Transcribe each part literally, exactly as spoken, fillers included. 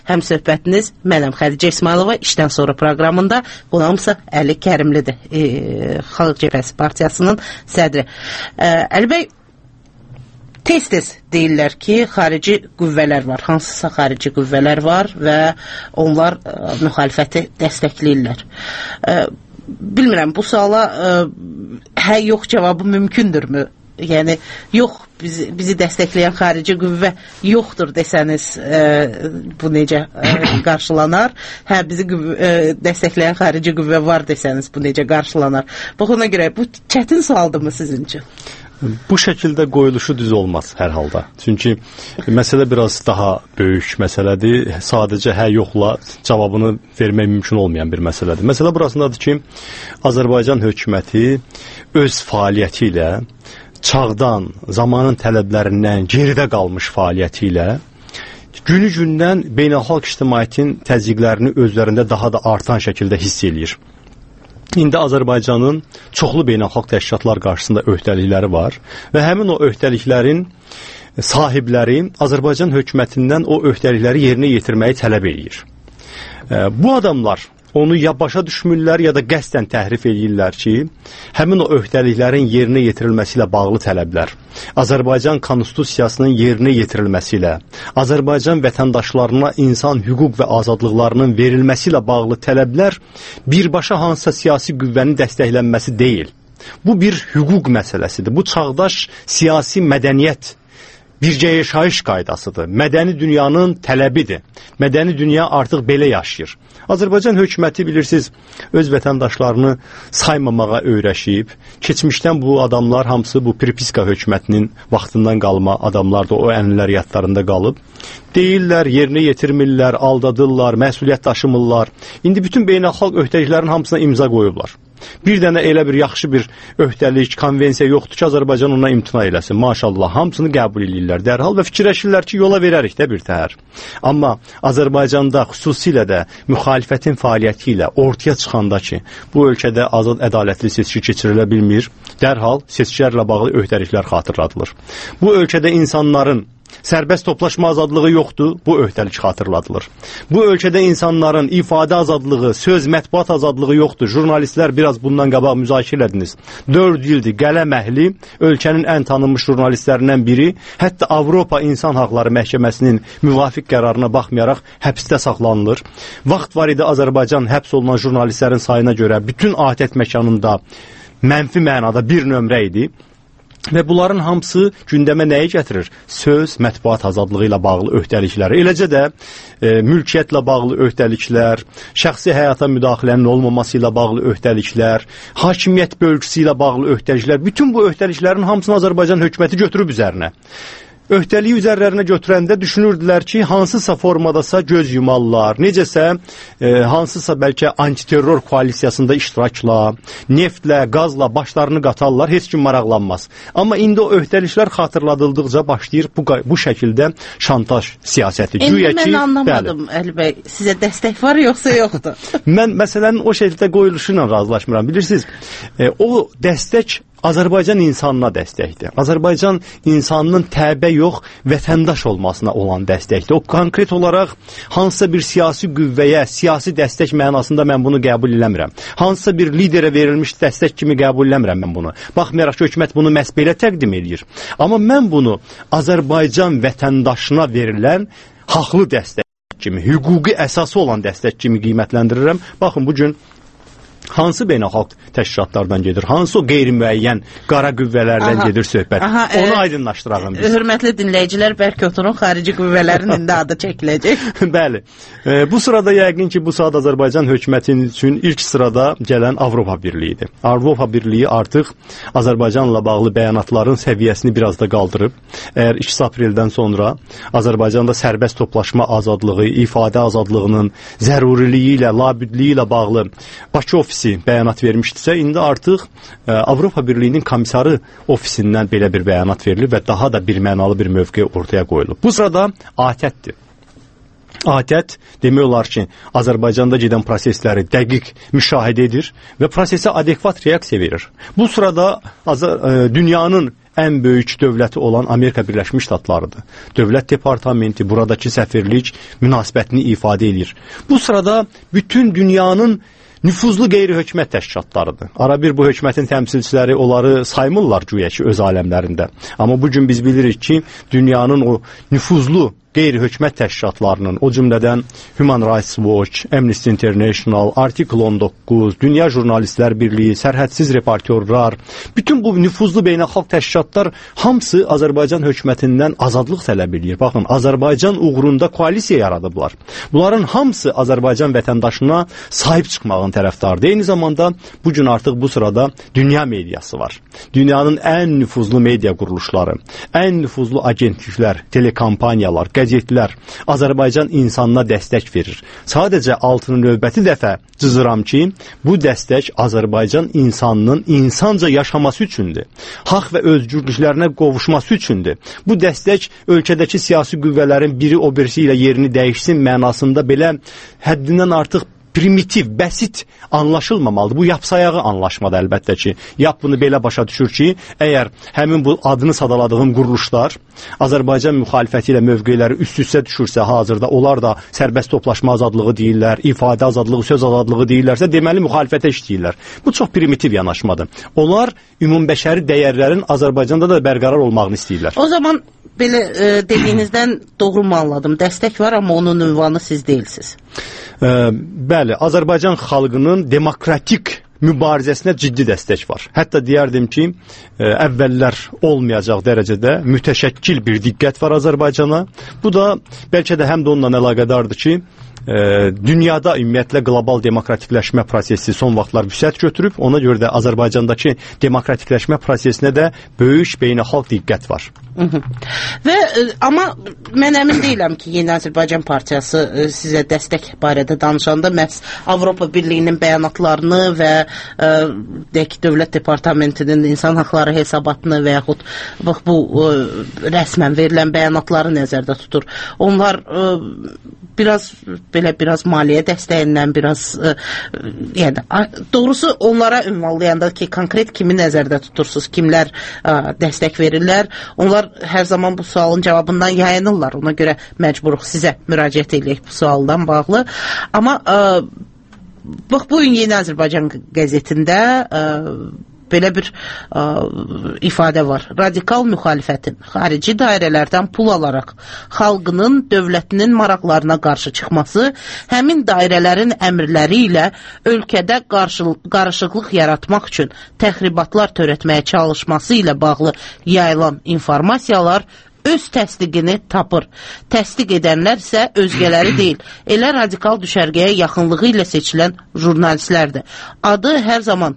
həmsöhbətiniz mənəm Xədicə İsmailova. İşdən sonra proqramında qonağımsa Əli Kərimlidir, e, Xalq Cəbhəsi Partiyasının sədri. E, Əli bəy, tez-tez deyirlər ki, xarici qüvvələr var, hansısa xarici qüvvələr var və onlar e, müxalifəti dəstəkləyirlər. E, bilmirəm, bu suala e, hə yox cavabı mümkündürmü? Yəni, yox, bizi, bizi dəstəkləyən xarici qüvvə yoxdur desəniz, e, bu necə e, qarşılanar? Hə, bizi qüvvə, e, dəstəkləyən xarici qüvvə var desəniz, bu necə qarşılanar? Bax, ona görə, bu çətin sualdırmı sizin üçün? Bu şəkildə qoyuluşu düz olmaz hər halda. Çünki məsələ biraz daha böyük məsələdir. Sadəcə hə yoxla cavabını vermək mümkün olmayan bir məsələdir. Məsələ burasındadır ki, Azərbaycan hökuməti öz fəaliyyəti ilə, çağdan, zamanın tələblərindən geridə qalmış fəaliyyəti ilə günü-gündən beynəlxalq ictimaiyyətin təzyiqlərini özlərində daha da artan şəkildə hiss eləyir. İndi Azərbaycanın çoxlu beynəlxalq təşkilatlar qarşısında öhdəlikləri var və həmin o öhdəliklərin sahibləri Azərbaycan hökumətindən o öhdəlikləri yerinə yetirməyi tələb edir. Bu adamlar onu ya başa düşmürlər, ya da qəsdən təhrif edirlər ki, həmin o öhdəliklərin yerinə yetirilməsi ilə bağlı tələblər, Azərbaycan konstitusiyasının yerinə yetirilməsi ilə, Azərbaycan vətəndaşlarına insan hüquq və azadlıqlarının verilməsi ilə bağlı tələblər birbaşa hansısa siyasi qüvvənin dəstəklənməsi deyil. Bu bir hüquq məsələsidir. Bu çağdaş siyasi mədəniyyət, bircə yaşayış qaydasıdır. Mədəni dünyanın tələbidir. Mədəni dünya artıq belə yaşayır. Azərbaycan hökuməti bilirsiniz, öz vətəndaşlarını saymamağa öyrəşib. Keçmişdən bu adamlar hamısı bu Pripiska hökumətinin vaxtından qalma adamlar da o ənlər yadlarında qalıb. Deyirlər, yerinə yetirmirlər, aldadırlar, məsuliyyət daşımırlar. İndi bütün beynəlxalq öhdəliklərin hamısına imza qoyublar. Bir dənə elə bir yaxşı bir öhdəlik, konvensiya yoxdur ki, Azərbaycan ona imtina eləsin. Maşallah, hamısını qəbul edirlər dərhal və fikirləşirlər ki, yola verərik də bir təhər. Amma Azərbaycanda xüsusilə də müxalifətin fəaliyyəti ilə ortaya çıxanda ki, bu ölkədə azad ədalətli seçki keçirilə bilmir, dərhal seçkilərlə bağlı öhdəliklər xatırladılır. Bu ölkədə insanların sərbəst toplaşma azadlığı yoxdur, bu öhdəlik xatırladılır. Bu ölkədə insanların ifadə azadlığı, söz, mətbuat azadlığı yoxdur. Jurnalistlər biraz bundan qabaq müzakirə ediniz. dörd ildir qələm əhli, ölkənin ən tanınmış jurnalistlərindən biri, hətta Avropa İnsan Haqları Məhkəməsinin müvafiq qərarına baxmayaraq həbsdə saxlanılır. Vaxt var idi Azərbaycan həbs olunan jurnalistlərin sayına görə bütün adət məkanında mənfi mənada bir nömrə idi. Və bunların hamısı gündəmə nəyi gətirir? Söz, mətbuat azadlığı ilə bağlı öhdəlikləri, eləcə də e, mülkiyyətlə bağlı öhdəliklər, şəxsi həyata müdaxilənin olmaması ilə bağlı öhdəliklər, hakimiyyət bölgüsü ilə bağlı öhdəliklər, bütün bu öhdəliklərin hamısını Azərbaycan hökuməti götürüb üzərinə. Öhdəliyi üzərlərinə götürəndə düşünürdülər ki, hansısa formadasa göz yumarlar, necəsə e, hansısa bəlkə antiterror koalisiyasında iştirakla, neftlə, qazla başlarını qatarlar, heç kim maraqlanmaz. Amma indi o öhdəliklər xatırladıldıqca başlayır bu, bu şəkildə şantaj siyasəti. İndi Güya mən ki, anlamadım, bəli. Əli bəy, sizə dəstək var yoxsa yoxdur? Mən məsələnin o şəkildə qoyuluşu ilə razılaşmıram. Bilirsiniz, e, o dəstək Azərbaycan insanına dəstəkdir. Azərbaycan insanının təbə yox, vətəndaş olmasına olan dəstəkdir. O konkret olaraq hansısa bir siyasi qüvvəyə, siyasi dəstək mənasında mən bunu qəbul eləmirəm. Hansısa bir liderə verilmiş dəstək kimi qəbul eləmirəm mən bunu. Baxmayaraq ki, hökumət bunu məhz belə təqdim edir. Amma mən bunu Azərbaycan vətəndaşına verilən haqlı dəstək kimi, hüquqi əsası olan dəstək kimi qiymətləndirirəm. Baxın, bugün hansı beynəlxalq təşkilatlardan gedir, hansı o qeyri-müəyyən qara qüvvələrdən aha, gedir söhbət. Aha, Onu e, aydınlaşdıralım biz. Hörmətli dinləyicilər, bəlkə oturun, xarici qüvvələrin indi adı çəkiləcək. Bəli. E, bu sırada yəqin ki, bu saat Azərbaycan hökumətinin üçün ilk sırada gələn Avropa Birliyidir. Avropa Birliyi artıq Azərbaycanla bağlı bəyanatların səviyyəsini biraz da qaldırıb. Əgər iki apreldən sonra Azərbaycanda sərbəst toplaşma azadlığı, ifadə azadlığının zəruriliyi ilə, labüdliyi ilə bağlı Bakı ofisi bəyanat vermişdisə, indi artıq e, Avropa Birliyinin komissarı ofisindən belə bir bəyanat verilir və daha da bir mənalı bir mövqe ortaya qoyulub. Bu sırada A T E T-dir. A T E T demək olar ki, Azərbaycanda gedən prosesləri dəqiq müşahidə edir və prosesə adekvat reaksiya verir. Bu sırada Azər, e, dünyanın ən böyük dövləti olan Amerika Birləşmiş Ştatlarıdır. Dövlət Departamenti buradakı səfirlik münasibətini ifadə edir. Bu sırada bütün dünyanın nüfuzlu qeyri-hökumət təşkilatlarıdır. Arabir bu hökumətin təmsilçiləri onları saymırlar güya ki öz aləmlərində. Amma bugün biz bilirik ki, dünyanın o nüfuzlu qeyri-hökumət təşkilatlarının, o cümlədən Human Rights Watch, Amnesty International, Article on doqquz, Dünya Jurnalistlər Birliyi, Sərhədsiz Reportyorlar, bütün bu nüfuzlu beynəlxalq təşkilatlar hamısı Azərbaycan hökumətindən azadlıq tələb edir. Baxın, Azərbaycan uğrunda koalisiya yaradıblar. Bunların hamısı Azərbaycan vətəndaşına sahib çıxmağın tərəfdardır. Eyni zamanda bugün artıq bu sırada dünya mediası var. Dünyanın ən nüfuzlu media quruluşları, ən nüfuzlu agentliklər, telekampanyalar, qəzetlər Azərbaycan insanına dəstək verir. Sadəcə altını növbəti dəfə cızıram ki, bu dəstək Azərbaycan insanının insanca yaşaması üçündür. Haqq və özgürlüklərinə qovuşması üçündür. Bu dəstək ölkədəki siyasi qüvvələrin biri o birisi ilə yerini dəyişsin mənasında belə həddindən artıq primitiv, bəsit anlaşılmamalıdır. Bu yapsayağı anlaşmadır əlbəttə ki. Yap bunu belə başa düşür ki, əgər həmin bu adını sadaladığım quruluşlar Azərbaycan müxalifəti ilə mövqeləri üst-üstə düşürsə hazırda, onlar da sərbəst toplaşma azadlığı deyirlər, ifadə azadlığı, söz azadlığı deyirlərsə, deməli müxalifətə işləyirlər. Bu çox primitiv yanaşmadır. Onlar ümumbəşəri dəyərlərin Azərbaycanda da bərqərar olmağını istəyirlər. O zaman belə e, dediyinizdən doğru mu anladım? Dəstək var, amma onun ünvanı siz deyilsiniz. E, bəli, Azərbaycan xalqının demokratik mübarizəsinə ciddi dəstək var. Hətta deyərdim ki, e, əvvəllər olmayacaq dərəcədə mütəşəkkil bir diqqət var Azərbaycana. Bu da bəlkə də həm də onunla əlaqədardır ki, e, dünyada ümumiyyətlə qlobal demokratikləşmə prosesi son vaxtlar vüsət götürüb. Ona görə də Azərbaycandakı demokratikləşmə prosesinə də böyük beynəlxalq diqqət var. Hı -hı. Və amma mən əmin deyiləm ki, Yeni Azərbaycan Partiyası sizə dəstək barədə danışanda məhz Avropa Birliyinin bəyanatlarını və ə, deyək, Dövlət Departamentinin insan haqları hesabatını və yaxud bax bu ə, rəsmən verilən bəyanatları nəzərdə tutur. Onlar ə, biraz belə biraz maliyyə dəstəyindən biraz ə, yəni doğrusu onlara ünvanlayanda ki, konkret kimi nəzərdə tutursunuz, kimlər ə, dəstək verirlər. Onlar hər zaman bu sualın cavabından yayınırlar. Ona görə məcburuq sizə müraciət edək bu sualdan bağlı. Amma ə, bax, bugün Yeni Azərbaycan qəzetində ə, belə bir ə, ifadə var. Radikal müxalifətin xarici dairələrdən pul alaraq xalqının, dövlətinin maraqlarına qarşı çıxması, həmin dairələrin əmrləri ilə ölkədə qarışıqlıq yaratmaq üçün təxribatlar törətməyə çalışması ilə bağlı yayılan informasiyalar öz təsdiqini tapır. Təsdiq edənlər isə özgələri deyil, elə radikal düşərgəyə yaxınlığı ilə seçilən jurnalistlərdir. Adı hər zaman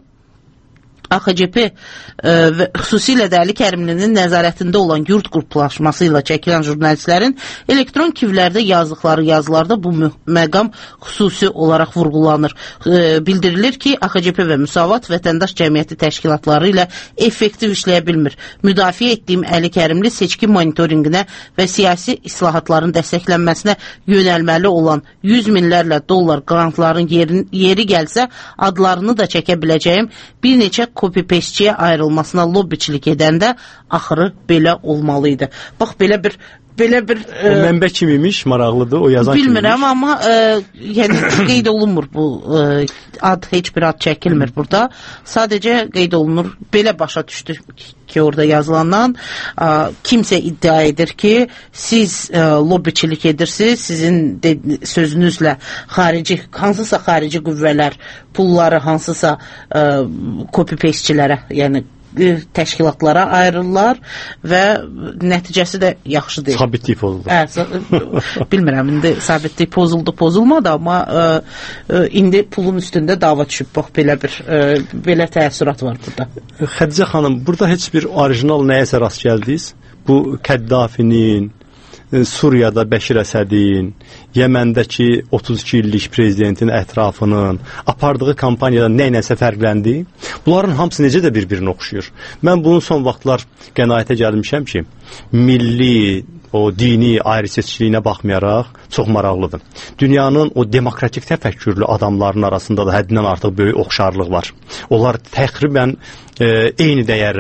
A X C P e, və xüsusilə də Əli Kərimlinin nəzarətində olan yurt qruplaşması ilə çəkilən jurnalistlərin elektron kivlərdə yazdıqları yazılarda bu məqam xüsusi olaraq vurğulanır. E, bildirilir ki, A X C P və Müsavat vətəndaş cəmiyyəti təşkilatları ilə effektiv işləyə bilmir. Müdafiə etdiyim Əli Kərimli seçki monitoringinə və siyasi islahatların dəstəklənməsinə yönəlməli olan yüz minlərlə dollar qrantların yeri, yeri gəlsə adlarını da çəkə biləcəyim bir neçə copy-pasteçiyə ayrılmasına lobbiçilik edəndə axırı belə olmalıydı. Bax, belə bir belə bir o e, mənbə kimiymiş, maraqlıdır, o yazan kimiymiş. Bilmirəm, amma e, yəni qeyd olunmur bu e, ad, heç bir ad çəkilmir burada. Sadəcə qeyd olunur, belə başa düşdü ki, orada yazılandan e, kimsə iddia edir ki, siz e, lobbiçilik edirsiniz, sizin de, sözünüzlə xarici, hansısa xarici qüvvələr pulları hansısa e, copy-pasteçilərə, yəni təşkilatlara ayrılırlar və nəticəsi də yaxşı deyil. Sabitlik pozuldu. Hə, bilmirəm, indi sabitlik pozuldu, pozulmadı, amma ə, ə, indi pulun üstündə dava düşüb. Bax, belə bir ə, belə təəssürat var burada. Xədicə xanım, burada heç bir orijinal nəyəsə rast gəldiniz? Bu Kəddafinin, Suriyada Bəşir Əsədin, Yəməndəki otuz iki illik prezidentin ətrafının apardığı kampaniyada nə-nəsə fərqləndi. Bunların hamısı necə də bir-birini oxşuyur. Mən bunun son vaxtlar qənaətə gəlmişəm ki, milli, o dini ayrı-seçkiliyinə baxmayaraq çox maraqlıdır. Dünyanın o demokratik təfəkkürlü adamların arasında da həddindən artıq böyük oxşarlıq var. Onlar təqribən e, eyni dəyərlərə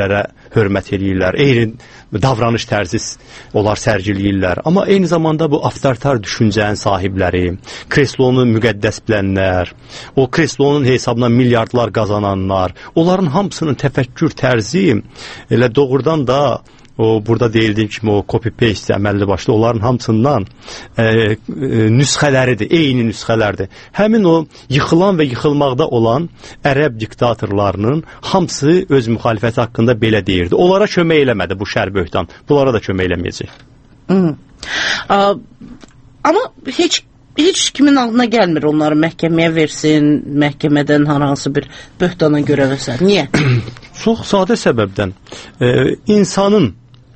hörmət eləyirlər, eyni davranış tərzi onlar sərgiləyirlər. Amma eyni zamanda bu avtoritar düşüncənin sahibləri, kreslonu müqəddəs bilənlər, o kreslonun hesabına milyardlar qazananlar, onların hamısının təfəkkür tərzi elə doğrudan da o burada deyildiyi kimi o copy-paste əməlli başlı onların hamısından e, e, nüsxələridir, eyni nüsxələrdir. Həmin o yıxılan və yıxılmaqda olan ərəb diktatorlarının hamısı öz müxalifəti haqqında belə deyirdi. Onlara kömək eləmədi bu şər böhtan. Bunlara da kömək eləməyəcək. Hmm. A, amma heç heç kimin ağlına gəlmir onları məhkəməyə versin, məhkəmədən hər hansı bir böhtana görə versin. Niyə? Çox sadə səbəbdən. E, insanın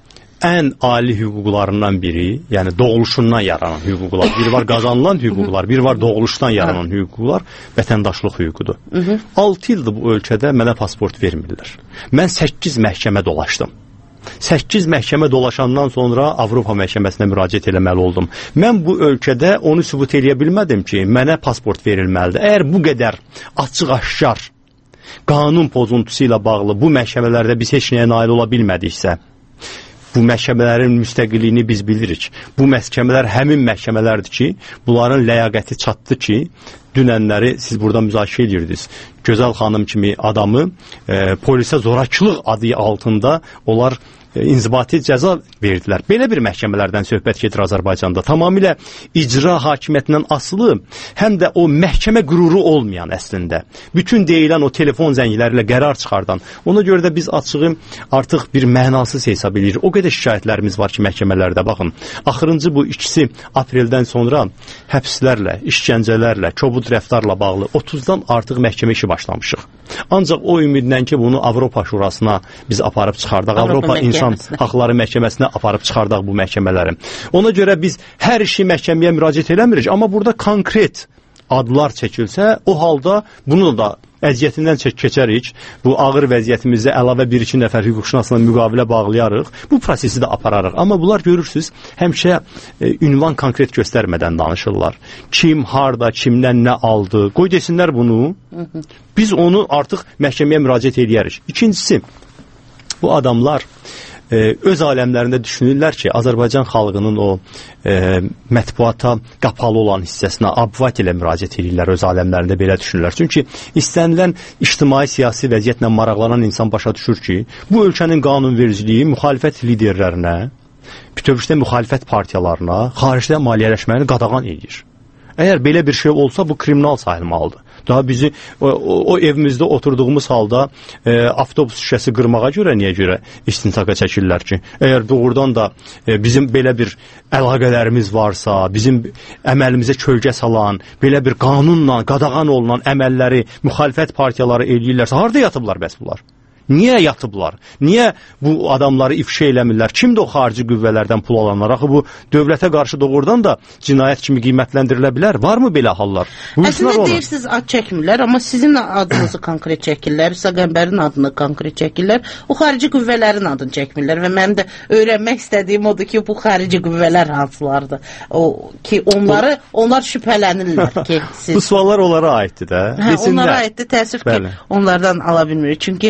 ən ali hüquqlarından biri, yəni doğuluşundan yaranan hüquqlar, biri var qazanılan hüquqlar, biri var doğuluşdan yaranan hüquqlar, vətəndaşlıq hüququdur. altı ildir bu ölkədə mənə pasport vermirlər. Mən səkkiz məhkəmə dolaşdım. səkkiz məhkəmə dolaşandan sonra Avropa məhkəməsinə müraciət eləməli oldum. Mən bu ölkədə onu sübut eləyə bilmədim ki, mənə pasport verilməlidir. Əgər bu qədər açıq-aşkar qanun pozuntusu ilə bağlı bu məhkəmələrdə biz heç nəyə nail ola bilmədiksə, bu məhkəmələrin müstəqilliyini biz bilirik. Bu məhkəmələr həmin məhkəmələrdir ki, bunların ləyaqəti çatdı ki, dünənləri siz burada müzakirə edirdiniz. Gözəl xanım kimi adamı e, polisə zorakılıq adı altında onlar e, inzibati cəza verdilər. Belə bir məhkəmələrdən söhbət gedir Azərbaycanda. Tamamilə icra hakimiyyətindən asılı, həm də o məhkəmə qüruru olmayan əslində. Bütün deyilən o telefon zəngləri ilə qərar çıxardan. Ona görə də biz açığı artıq bir mənasız hesab edirik. O qədər şikayətlərimiz var ki, məhkəmələrdə baxın. Axırıncı bu ikisi apreldən sonra həbslərlə, işgəncələrlə, kobud rəftarla bağlı otuzdan artıq məhkəmə işi başlamışıq. Ancaq o ümidlə ki, bunu Avropa Şurasına biz aparıb çıxardaq, Avropa, Avropa İnsan Haqları Məhkəməsinə aparıb çıxardaq bu məhkəmələri. Ona görə biz hər işi məhkəməyə müraciət eləmirik, amma burada konkret adlar çəkilsə, o halda bunu da əziyyətindən çək keçərik, bu ağır vəziyyətimizdə əlavə bir-iki nəfər hüquqşünasla müqavilə bağlayarıq, bu prosesi də apararıq. Amma bunlar görürsünüz, həmişə e, ünvan konkret göstərmədən danışırlar. Kim, harda, kimdən nə aldı, qoy desinlər bunu, biz onu artıq məhkəməyə müraciət edərik. İkincisi, bu adamlar e, öz aləmlərində düşünürlər ki, Azərbaycan xalqının o e, mətbuata qapalı olan hissəsinə abvat ilə müraciət edirlər, öz aləmlərində belə düşünürlər. Çünki istənilən ictimai-siyasi vəziyyətlə maraqlanan insan başa düşür ki, bu ölkənin qanunvericiliyi müxalifət liderlərinə, bütövlükdə müxalifət partiyalarına, xaricdə maliyyələşməni qadağan edir. Əgər belə bir şey olsa, bu kriminal sayılmalıdır. Daha bizi o, o, o evimizdə oturduğumuz halda e, avtobus şüşəsi qırmağa görə niyə görə istintaqa çəkirlər ki? Əgər doğrudan da e, bizim belə bir əlaqələrimiz varsa, bizim əməlimizə kölgə salan, belə bir qanunla qadağan olunan əməlləri müxalifət partiyaları eləyirlərsə, harada yatıblar bəs bunlar? Niyə yatıblar? Niyə bu adamları ifşa eləmirlər? Kimdir o xarici qüvvələrdən pul alanlar? Axı bu dövlətə qarşı doğrudan da cinayət kimi qiymətləndirilə bilər. Varmı belə hallar? Əslində deyirsiniz ad çəkmirlər, amma sizin adınızı konkret çəkirlər, İsa Qəmbərin adını konkret çəkirlər, o xarici qüvvələrin adını çəkmirlər və mənim də öyrənmək istədiyim odur ki, bu xarici qüvvələr hansılardır? O ki, onları, onlar şübhələnirlər ki, siz... Bu suallar onlara aiddir də. Hə, onlara aiddir, təəssüf ki, onlardan ala bilmirik. Çünki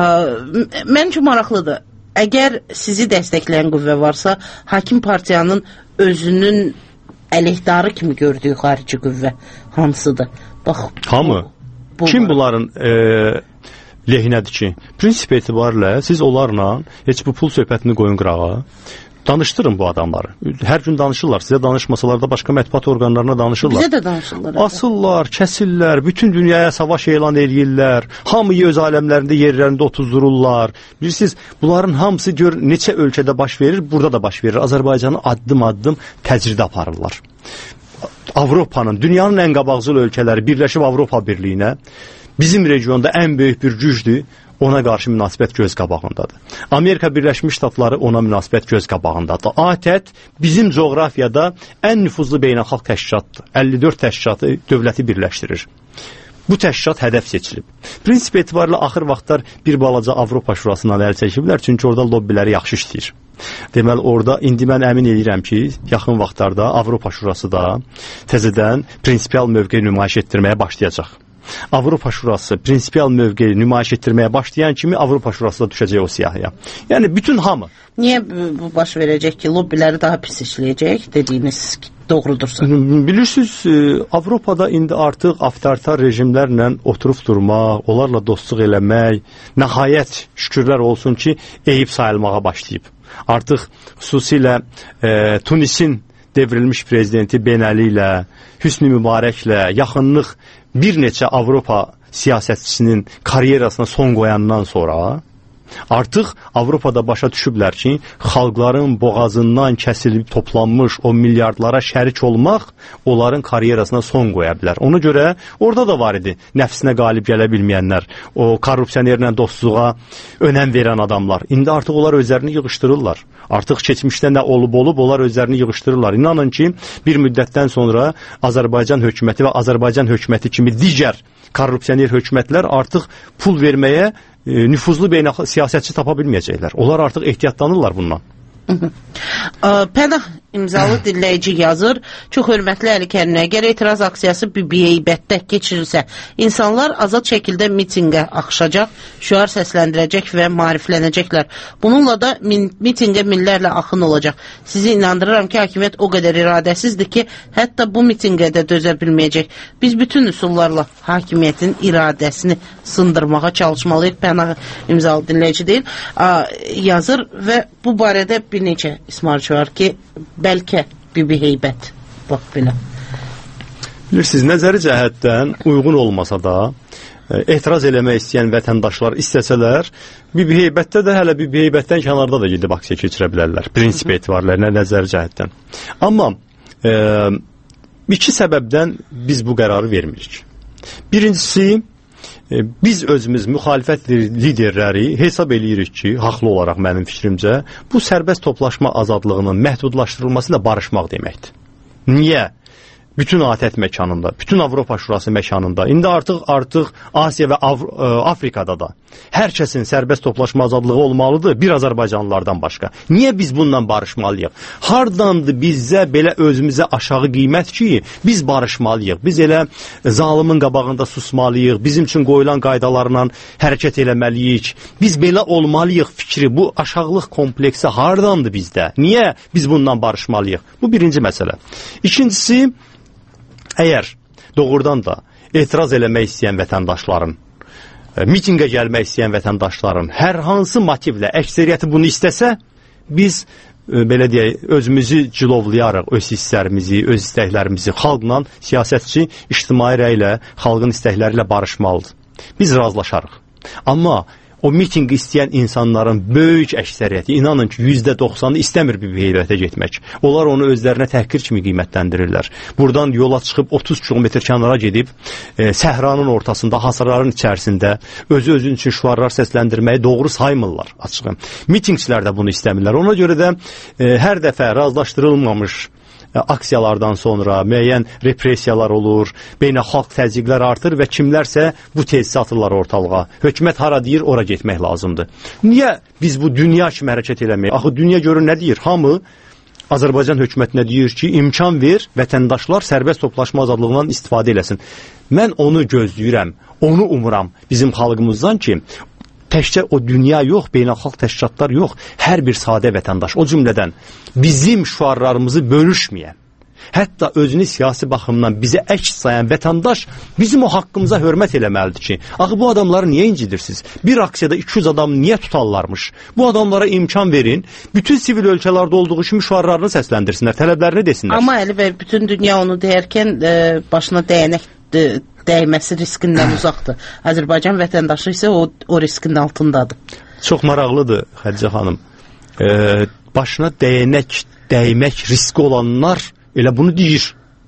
mən üçün maraqlıdır. Əgər sizi dəstəkləyən qüvvə varsa, hakim partiyanın özünün əleyhdarı kimi gördüyü xarici qüvvə hansıdır? Bax, hamı. Bu, bu Kim bunların e, lehinədir ki? Prinsip etibarilə siz onlarla heç bu pul söhbətini qoyun qırağa. Danışdırın bu adamları. Hər gün danışırlar. Sizə danışmasalar da başqa mətbuat orqanlarına danışırlar. Bizə də danışırlar. Asırlar, kəsirlər, bütün dünyaya savaş elan edirlər. Hamıyı öz aləmlərində, yerlərində otuzdururlar. Bilirsiniz, bunların hamısı gör neçə ölkədə baş verir, burada da baş verir. Azərbaycanı addım-addım təcrid aparırlar. Avropanın, dünyanın ən qabaqcıl ölkələri birləşib Avropa Birliyinə, bizim regionda ən böyük bir gücdür. Ona qarşı münasibət göz qabağındadır. Amerika Birləşmiş Ştatları ona münasibət göz qabağındadır. A T E T bizim coğrafiyada ən nüfuzlu beynəlxalq təşkilatdır. əlli dörd təşkilatı dövləti birləşdirir. Bu təşkilat hədəf seçilib. Prinsip etibarilə axır vaxtlar bir balaca Avropa Şurasından əl çəkiblər, çünki orada lobbiləri yaxşı işləyir. Deməli, orada indi mən əmin edirəm ki, yaxın vaxtlarda Avropa Şurası da təzədən prinsipial mövqe nümayiş etdirməyə başlayacaq. Avropa Şurası prinsipial mövqeyi nümayiş etdirməyə başlayan kimi Avropa Şurası da düşəcək o siyahıya. Yəni bütün hamı. Niyə bu baş verəcək ki, lobbiləri daha pis işləyəcək dediyiniz doğrudursa? Bilirsiniz, Avropada indi artıq avtoritar rejimlərlə oturub durmaq, onlarla dostluq eləmək, nəhayət şükürlər olsun ki, eyib sayılmağa başlayıb. Artıq xüsusilə e, Tunisin devrilmiş prezidenti Ben Ali ilə, Hüsnü Mübarəklə yaxınlıq bir neçə Avropa siyasətçisinin karyerasına son qoyandan sonra artıq Avropada başa düşüblər ki, xalqların boğazından kəsilib toplanmış o milyardlara şərik olmaq onların karyerasına son qoya bilər. Ona görə orada da var idi nəfsinə qalib gələ bilməyənlər, o korrupsionerlə dostluğa önəm verən adamlar. İndi artıq onlar özlərini yığışdırırlar. Artıq keçmişdə nə olub-olub, onlar özlərini yığışdırırlar. İnanın ki, bir müddətdən sonra Azərbaycan hökuməti və Azərbaycan hökuməti kimi digər korrupsioner hökumətlər artıq pul verməyə e, nüfuzlu beynəlxalq siyasətçi tapa bilməyəcəklər. Onlar artıq ehtiyatlanırlar bundan. Pənah imzalı dinləyici yazır. Çox hörmətli Əli Kərim, əgər etiraz aksiyası Bibiheybətdə keçirilsə, insanlar azad şəkildə mitinqə axışacaq, şüar səsləndirəcək və maariflənəcəklər. Bununla da mitinqə minlərlə axın olacaq. Sizi inandırıram ki, hakimiyyət o qədər iradəsizdir ki, hətta bu mitinqə də dözə bilməyəcək. Biz bütün üsullarla hakimiyyətin iradəsini sındırmağa çalışmalıyıq. Pənah imzalı dinləyici deyil. Yazır və bu barədə bir neçə ismarç var ki, bəlkə Bibiheybət. Bax belə. Bilirsiniz, nəzəri cəhətdən uyğun olmasa da, etiraz eləmək istəyən vətəndaşlar istəsələr, Bibiheybətdə də hələ Bibiheybətdən kənarda da gedib aksiya keçirə bilərlər. Prinsip etibarlarına nəzəri cəhətdən. Amma e, iki səbəbdən biz bu qərarı vermirik. Birincisi, biz özümüz müxalifət liderləri hesab eləyirik ki, haqlı olaraq mənim fikrimcə, bu sərbəst toplaşma azadlığının məhdudlaşdırılması ilə barışmaq deməkdir. Niyə? Bütün ATƏT məkanında, bütün Avropa Şurası məkanında, indi artıq artıq Asiya və Av Afrikada da hər kəsin sərbəst toplaşma azadlığı olmalıdır, bir Azərbaycanlılardan başqa. Niyə biz bununla barışmalıyıq? Hardandır bizə belə özümüzə aşağı qiymət ki, biz barışmalıyıq, biz elə zalimin qabağında susmalıyıq, bizim üçün qoyulan qaydalarla hərəkət eləməliyik, biz belə olmalıyıq fikri, bu aşağılıq kompleksi hardandır bizdə? Niyə biz bununla barışmalıyıq? Bu birinci məsələ. İkincisi, əgər doğrudan da etiraz eləmək istəyən vətəndaşların, mitingə gəlmək istəyən vətəndaşların hər hansı motivlə əksəriyyəti bunu istəsə, biz belə deyək, özümüzü cilovlayaraq öz hisslərimizi, öz istəklərimizi xalqla, siyasətçi ictimai rəylə, xalqın istəkləri ilə barışmalıdır. Biz razılaşarıq. Amma o mitinqi istəyən insanların böyük əksəriyyəti, inanın ki, yüzdə doxsanı istəmir Bibiheybətə getmək. Onlar onu özlərinə təhqir kimi qiymətləndirirlər. Buradan yola çıxıb otuz kilometr kənara gedib, e, səhranın ortasında, hasarların içərisində özü özün üçün şüarlar səsləndirməyi doğru saymırlar açığı. Mitingçilər də bunu istəmirlər. Ona görə də e, hər dəfə razılaşdırılmamış aksiyalardan sonra müəyyən repressiyalar olur, beynəlxalq təzyiqlər artır və kimlərsə bu tezisi atırlar ortalığa. Hökumət hara deyir, ora getmək lazımdır. Niyə biz bu dünya kimi hərəkət eləməyik? Axı dünya görür nə deyir? Hamı Azərbaycan hökumətinə deyir ki, imkan ver, vətəndaşlar sərbəst toplaşma azadlığından istifadə eləsin. Mən onu gözləyirəm, onu umuram bizim xalqımızdan ki, təkcə o dünya yox, beynəlxalq təşkilatlar yox, hər bir sadə vətəndaş, o cümlədən bizim şüarlarımızı bölüşməyən, hətta özünü siyasi baxımdan bizə əks sayan vətəndaş bizim o haqqımıza hörmət eləməlidir ki, axı bu adamları niyə incidirsiniz? Bir aksiyada iki yüz adam niyə tutarlarmış? Bu adamlara imkan verin, bütün sivil ölkələrdə olduğu kimi şüarlarını səsləndirsinlər, tələblərini desinlər. Amma Əli bəy, bütün dünya onu deyərkən e, başına dəyənək dəyməsi riskindən uzaqdır. Azərbaycan vətəndaşı isə o, o riskin altındadır. Çox maraqlıdır, Xədicə xanım. E, başına dəyənək dəymək riski olanlar elə bunu deyir.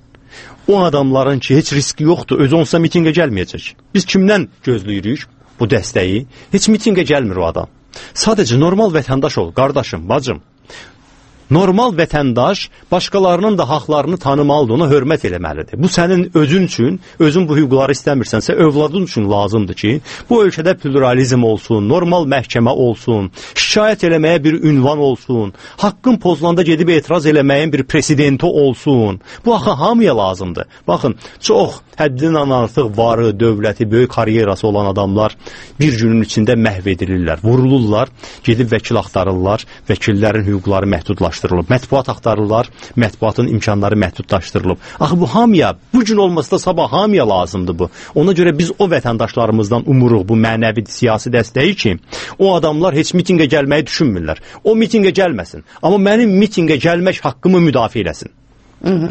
O adamların ki, heç riski yoxdur, özü onsa mitingə gəlməyəcək. Biz kimdən gözləyirik bu dəstəyi? Heç mitingə gəlmir o adam. Sadəcə normal vətəndaş ol, qardaşım, bacım. Normal vətəndaş başqalarının da haqlarını tanımalıdır, ona hörmət eləməlidir. Bu sənin özün üçün, özün bu hüquqları istəmirsənsə, övladın üçün lazımdır ki, bu ölkədə pluralizm olsun, normal məhkəmə olsun, şikayət eləməyə bir ünvan olsun, haqqın pozulanda gedib etiraz eləməyin bir presidenti olsun. Bu axı hamıya lazımdır. Baxın, çox həddindən artıq varı, dövləti, böyük karyerası olan adamlar bir günün içində məhv edilirlər, vurulurlar, gedib vəkil axtarırlar, vəkillərin hüquqları məhdudlaşdırılıb, mətbuat axtarırlar, mətbuatın imkanları məhdudlaşdırılıb. Axı bu hamıya, bu gün olmasa da sabah hamıya lazımdır bu. Ona görə biz o vətəndaşlarımızdan umuruq bu mənəvi siyasi dəstəyi ki, o adamlar heç mitingə gəlməyi düşünmürlər. O mitingə gəlməsin, amma mənim mitingə gəlmək haqqımı müdafiə eləsin. Hı -hı.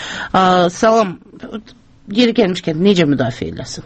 Aa, salam. Yeri gəlmişkən necə müdafiə eləsin?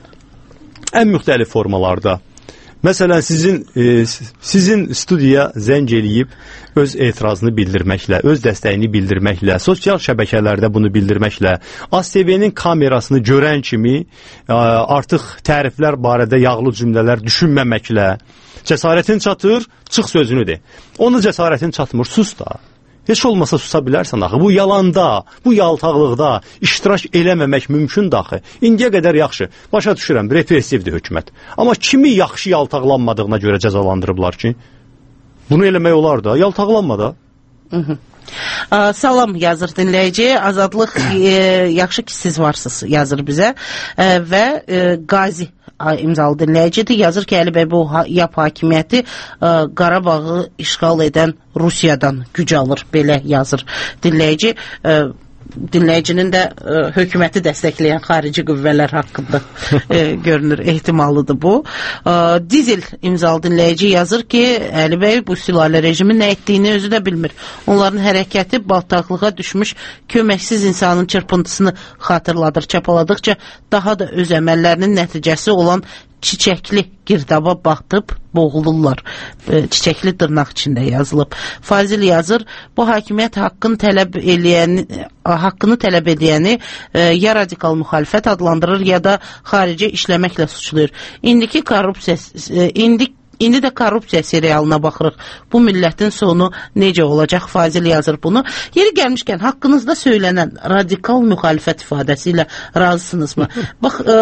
Ən müxtəlif formalarda. Məsələn, sizin e, sizin studiyaya zəng eləyib öz etirazını bildirməklə, öz dəstəyini bildirməklə, sosial şəbəkələrdə bunu bildirməklə, A S T V-nin kamerasını görən kimi e, artıq təriflər barədə yağlı cümlələr düşünməməklə, cəsarətin çatır, çıx sözünü de. Onun cəsarətin çatmır, sus da. Heç olmasa susa bilərsən axı. Bu yalanda, bu yaltaqlıqda iştirak eləməmək mümkündür axı. İndiyə qədər yaxşı. Başa düşürəm, repressivdir hökumət. Amma kimi yaxşı yaltaqlanmadığına görə cəzalandırıblar ki? Bunu eləmək olar da, yaltaqlanma da. Hı -hı. Aa, salam yazır dinləyici. Azadlıq, e, yaxşı ki siz varsınız yazır bizə. E, və e, Qazi imzalı dinləyicidir. Yazır ki, Əli bəy, bu ha yap hakimiyyəti e, Qarabağı işğal edən Rusiyadan güc alır. Belə yazır dinləyici. E, dinləyicinin də e, hökuməti dəstəkləyən xarici qüvvələr haqqında e, görünür, ehtimallıdır bu. E, Dizel imzalı dinləyici yazır ki, Əli bəy bu sülalə rejimi nə etdiyini özü də bilmir. Onların hərəkəti bataqlığa düşmüş köməksiz insanın çırpıntısını xatırladır. Çapaladıqca daha da öz əməllərinin nəticəsi olan çiçəkli girdaba batıb boğulurlar. Çiçəkli dırnaq içində yazılıb. Fazil yazır, bu hakimiyyət haqqını tələb eləyəni, haqqını tələb edəni e, ya radikal müxalifət adlandırır, ya da xaricə işləməklə suçlayır. İndiki korrupsiya, e, indi İndi də korrupsiya serialına baxırıq. Bu millətin sonu necə olacaq? Fazil yazır bunu. Yeri gəlmişkən, haqqınızda söylənən radikal müxalifət ifadəsi ilə razısınızmı? Bax, e,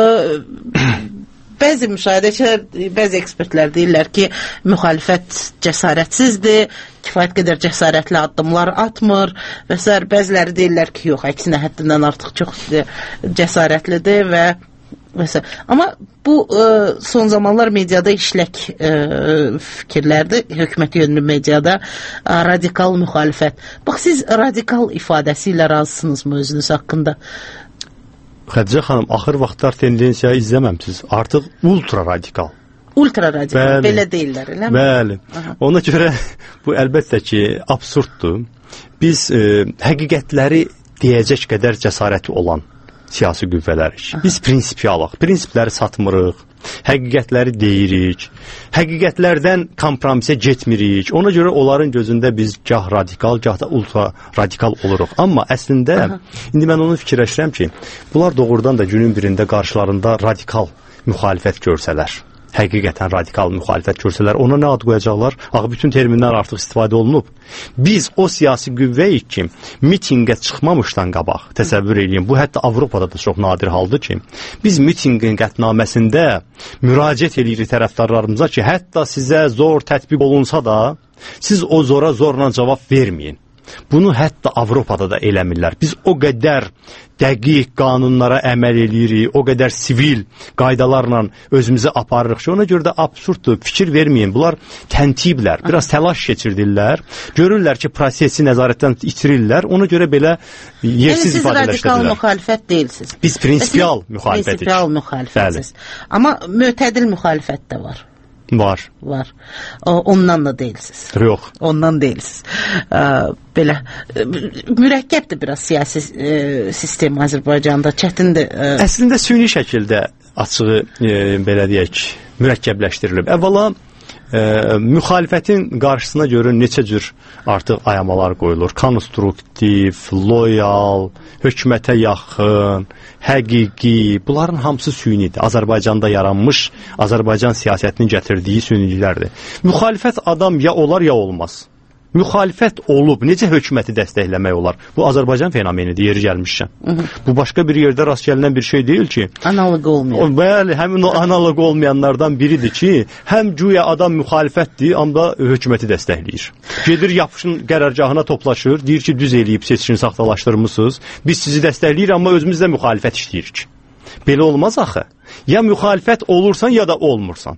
bəzi müşahidəçilər, bəzi ekspertlər deyirlər ki, müxalifət cəsarətsizdir, kifayət qədər cəsarətli addımlar atmır və s. Bəziləri deyirlər ki, yox, əksinə həddindən artıq çox cəsarətlidir və və amma bu e, son zamanlar mediada işlək e, fikirlərdir, hökumət yönlü mediada e, radikal müxalifət. Bax, siz radikal ifadəsi ilə razısınızmı özünüz haqqında? Xədicə xanım, axır vaxtlar tendensiya izləməmsiniz. Artıq ultra radikal. Ultra radikal, bəli, belə deyirlər, eləmi? Bəli. Aha. Ona görə bu əlbəttə ki, absurddur. Biz e, həqiqətləri deyəcək qədər cəsarəti olan siyasi qüvvələrik. Biz prinsipialıq, prinsipləri satmırıq, həqiqətləri deyirik, həqiqətlərdən kompromisə getmirik. Ona görə onların gözündə biz gah radikal, gah da ultra radikal oluruq. Amma əslində, aha, indi mən onu fikirləşirəm ki, bunlar doğrudan da günün birində qarşılarında radikal müxalifət görsələr, həqiqətən radikal müxalifət görsələr, ona nə ad qoyacaqlar? Axı, bütün terminlər artıq istifadə olunub. Biz o siyasi qüvvəyik ki, mitingə çıxmamışdan qabaq, təsəvvür edin, bu hətta Avropada da çox nadir haldır ki, biz mitingin qətnaməsində müraciət edirik tərəfdarlarımıza ki, hətta sizə zor tətbiq olunsa da, siz o zora zorla cavab verməyin. Bunu hətta Avropada da eləmirlər. Biz o qədər dəqiq qanunlara əməl edirik, o qədər sivil qaydalarla özümüzü aparırıq ki, ona görə də absurddur, fikir verməyin. Bunlar təntiblər, biraz təlaş keçirdirlər, görürlər ki, prosesi nəzarətdən itirirlər, ona görə belə yersiz ifadələşdirirlər. Siz radikal müxalifət deyilsiniz. Biz prinsipial müxalifətik. Prinsipial müxalifətsiz. Amma mütədil müxalifət də var. Var. Var. O, ondan da deyilsiniz. Yox. Ondan deyilsiniz. Ee, belə mürəkkəbdir biraz siyasi e, sistem Azərbaycanda, çətindir. E... Əslində süni şəkildə açığı e, belə deyək, mürəkkəbləşdirilib. Əvvəla e, müxalifətin qarşısına görə neçə cür artıq ayamalar qoyulur. Konstruktiv, loyal, hökumətə yaxın, həqiqi, bunların hamısı sünidir. Azərbaycanda yaranmış, Azərbaycan siyasətinin gətirdiyi süniliklərdir. Müxalifət adam ya olar, ya olmaz. müxalifət olub necə hökuməti dəstəkləmək olar? Bu Azərbaycan fenomenidir, yeri gəlmişkən. Bu başqa bir yerdə rast gəlinən bir şey deyil ki. Analoq olmayan. Bəli, həmin o analoq olmayanlardan biridir ki, həm güya adam müxalifətdir, amma hökuməti dəstəkləyir. Gedir yapışın qərargahına toplaşır, deyir ki, düz eləyib seçkini saxtalaşdırmısınız. Biz sizi dəstəkləyir, amma özümüz də müxalifət işləyirik. Belə olmaz axı. Ya müxalifət olursan, ya da olmursan.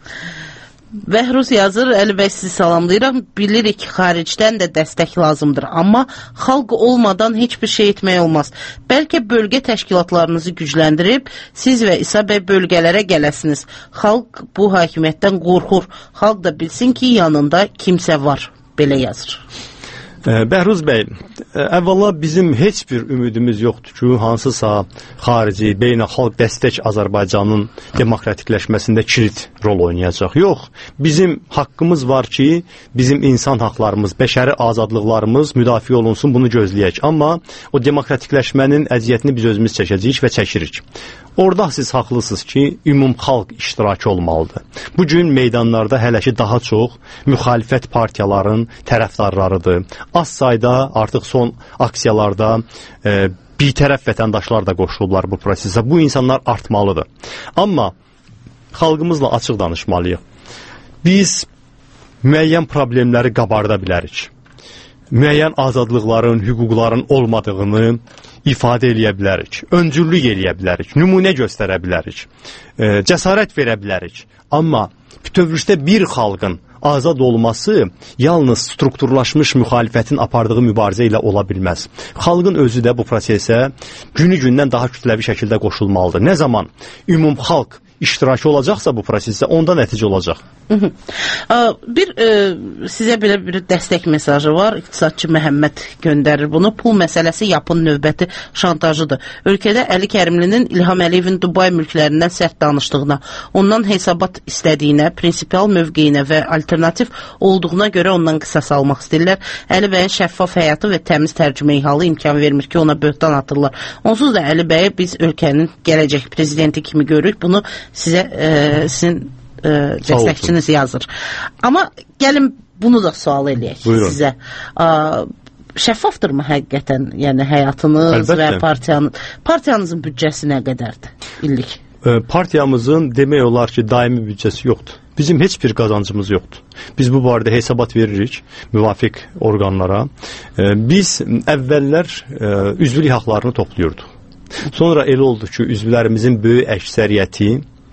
Bəhruz yazır, Əli bəy sizi salamlayıram. Bilirik ki, xaricdən də dəstək lazımdır, amma xalq olmadan heç bir şey etmək olmaz. Bəlkə bölgə təşkilatlarınızı gücləndirib, siz və İsa bəy bölgələrə gələsiniz. Xalq bu hakimiyyətdən qorxur. Xalq da bilsin ki, yanında kimsə var. Belə yazır. Bəhruz bəy, əvvəla bizim heç bir ümidimiz yoxdur ki, hansısa xarici, beynəlxalq dəstək Azərbaycanın demokratikləşməsində kilit rol oynayacaq. Yox, bizim haqqımız var ki, bizim insan haqlarımız, bəşəri azadlıqlarımız müdafiə olunsun, bunu gözləyək. Amma o demokratikləşmənin əziyyətini biz özümüz çəkəcəyik və çəkirik. Orada siz haqlısınız ki, ümumxalq iştirakı olmalıdır. Bugün meydanlarda hələ ki daha çox müxalifət partiyaların tərəfdarlarıdır. Az sayda artıq son aksiyalarda e, bir tərəf vətəndaşlar da qoşulublar bu prosesə. Bu insanlar artmalıdır. Amma xalqımızla açıq danışmalıyıq. Biz müəyyən problemləri qabarda bilərik. Müəyyən azadlıqların, hüquqların olmadığını ifadə eləyə bilərik, öncüllük eləyə bilərik, nümunə göstərə bilərik, e, cəsarət verə bilərik. Amma bütövlükdə bir xalqın azad olması yalnız strukturlaşmış müxalifətin apardığı mübarizə ilə ola bilməz. Xalqın özü də bu prosesə günü-gündən daha kütləvi şəkildə qoşulmalıdır. Nə zaman ümumxalq iştirakı olacaqsa bu prosesdə, onda nəticə olacaq. Bir e, sizə belə bir dəstək mesajı var. İqtisadçı Məhəmməd göndərir bunu. Pul məsələsi yapın növbəti şantajıdır. Ölkədə Əli Kərimlinin İlham Əliyevin Dubay mülklərindən sərt danışdığına, ondan hesabat istədiyinə, prinsipial mövqeyinə və alternativ olduğuna görə ondan qisas almaq istəyirlər. Əli bəyin şəffaf həyatı və təmiz tərcümə halı imkan vermir ki, ona böhtan atırlar. Onsuz da Əli bəyi biz ölkənin gələcək prezidenti kimi görürük. Bunu sizə e, sizin e, dəstəkçiniz yazır. Amma gəlin bunu da sual eləyək. Buyurun. Sizə. A, şəffafdırmı həqiqətən, yəni həyatınız Əlbəttə. Və partiyanın, partiyanızın büdcəsi nə qədərdir illik? E, partiyamızın demək olar ki, daimi büdcəsi yoxdur. Bizim heç bir qazancımız yoxdur. Biz bu barədə hesabat veririk müvafiq orqanlara. E, biz əvvəllər e, üzvlük haqlarını topluyurduq. Sonra elə oldu ki, üzvlərimizin böyük əksəriyyəti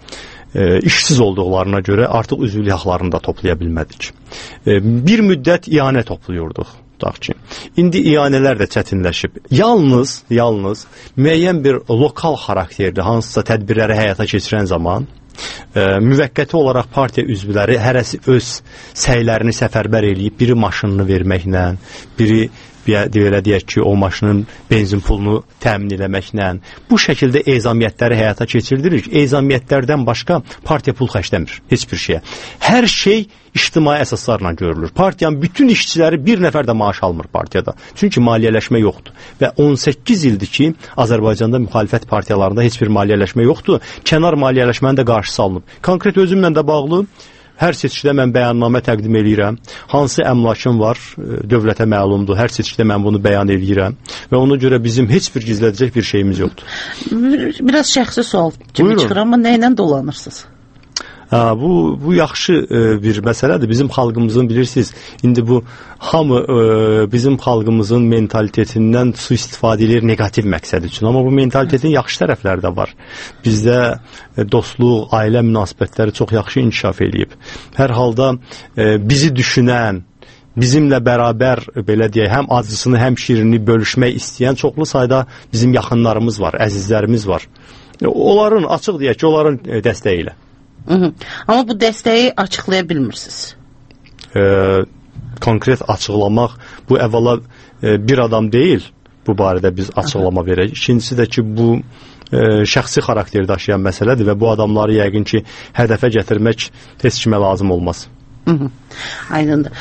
e, işsiz olduqlarına görə artıq üzvlük haqlarını da toplaya bilmədik. E, bir müddət ianə topluyurduq. Ki, indi ianələr də çətinləşib. Yalnız, yalnız müəyyən bir lokal xarakterli hansısa tədbirləri həyata keçirən zaman e, müvəqqəti olaraq partiya üzvləri hərəsi öz səylərini səfərbər eləyib, biri maşınını verməklə, biri belə deyək ki, o maşının benzin pulunu təmin eləməklə bu şəkildə ezamiyyətləri həyata keçirdirik. Ezamiyyətlərdən başqa partiya pul xərcləmir heç bir şeyə. Hər şey ictimai əsaslarla görülür. Partiyanın bütün işçiləri bir nəfər də maaş almır partiyada. Çünki maliyyələşmə yoxdur. Və on səkkiz ildir ki, Azərbaycanda müxalifət partiyalarında heç bir maliyyələşmə yoxdur. Kənar maliyyələşmənin də qarşısı alınıb. Konkret özümlə də bağlı hər seçkidə mən bəyannamə təqdim eləyirəm. Hansı əmlakım var, dövlətə məlumdur. Hər seçkidə mən bunu bəyan eləyirəm. Və ona görə bizim heç bir gizlədəcək bir şeyimiz yoxdur. Biraz şəxsi sual kimi çıxır, amma nə ilə dolanırsınız? Ha, bu, bu yaxşı e, bir məsələdir. Bizim xalqımızın bilirsiniz, indi bu hamı e, bizim xalqımızın mentalitetindən sui-istifadə edir negativ məqsəd üçün. Amma bu mentalitetin yaxşı tərəfləri də var. Bizdə e, dostluq, ailə münasibətləri çox yaxşı inkişaf eləyib. Hər halda e, bizi düşünən, bizimlə bərabər belə deyək, həm acısını, həm şirini bölüşmək istəyən çoxlu sayda bizim yaxınlarımız var, əzizlərimiz var. E, onların, açıq deyək ki, onların e, dəstəyi ilə. Hı -hı. Amma bu dəstəyi açıqlaya bilmirsiniz. E, konkret açıqlamaq, bu əvvəla e, bir adam deyil, bu barədə biz açıqlama Aha. verək. İkincisi də ki, bu e, şəxsi xarakter daşıyan məsələdir və bu adamları yəqin ki, hədəfə gətirmək heç kimə lazım olmaz. Hı -hı. Aydındır.